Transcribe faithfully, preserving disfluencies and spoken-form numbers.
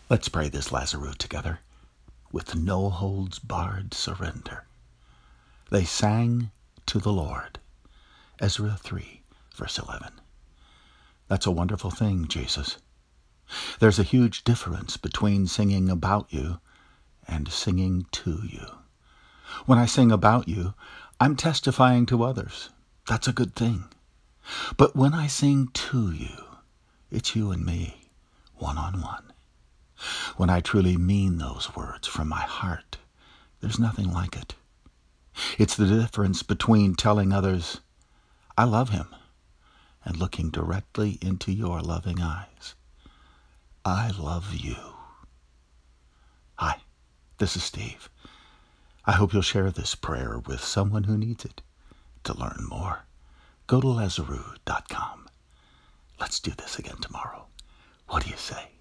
Let's pray this Lazarus together with no holds barred surrender. They sang to the Lord. Ezra three, verse eleven. That's a wonderful thing, Jesus. There's a huge difference between singing about you and singing to you. When I sing about you, I'm testifying to others. That's a good thing. But when I sing to you, it's you and me, one-on-one. When I truly mean those words from my heart, there's nothing like it. It's the difference between telling others, I love him, and looking directly into your loving eyes. I love you. Hi, this is Steve. I hope you'll share this prayer with someone who needs it. To learn more, go to Lazarus dot com. Let's do this again tomorrow. What do you say?